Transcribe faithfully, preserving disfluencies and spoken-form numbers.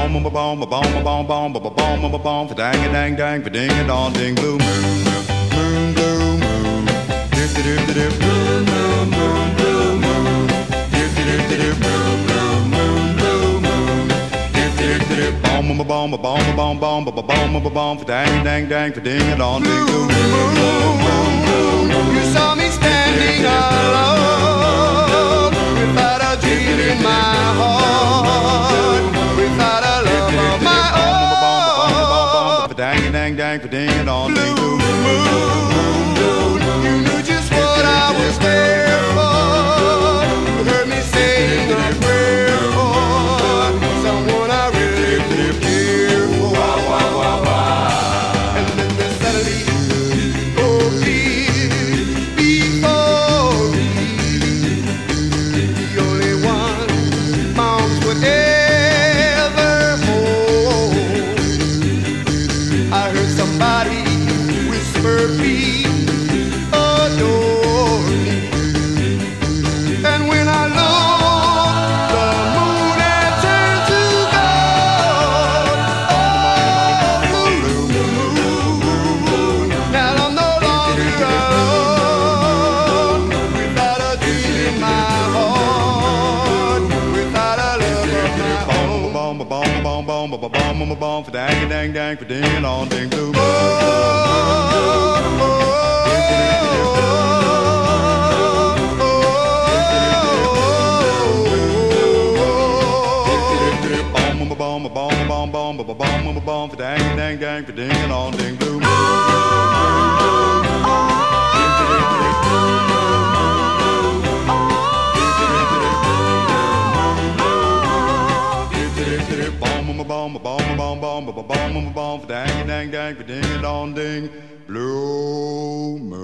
Boom, boom, boom, boom, boom, boom, boom, boom, boom, boom, boom, for dang a dang dang, for ding a dong ding, blue moon, moon, blue moon, dip dip dip dip, blue moon, moon, blue moon, dip dip dip dip, blue blue moon, blue moon, dip dip dip dip, boom, boom, boom, boom, boom, boom, boom, boom, boom, boom, boom, for dang dang dang, for ding a dong ding, blue moon, moon, moon, moon. You saw me standing alone without a dream in my heart, without a love of my own. Dang dang dang, for ding it on ding, blue moon. You knew just what I was there for. You heard me saying a prayer for someone I really did care for. And then there's suddenly, oh please, before me, the only one moms would ever hold. I heard somebody whisper, please adore me. And when I looked, the moon had turned to gold. Oh, blue moon. Now I'm no longer alone, without a dream in my heart, without a love of my own. Boom, boom, boom, boom, boom, boom, boom, boom, boom, for dang, dang, dang, for ding it on ding, blue moon. Boom, boom, boom, boom, boom, boom, boom, boom, boom, for dang, dang, dang, for ding it on ding, blue moon. Boom, boom, boom, boom, boom, boom, boom, boom, boom, for dang, dang, dang, for ding it on ding, blue moon.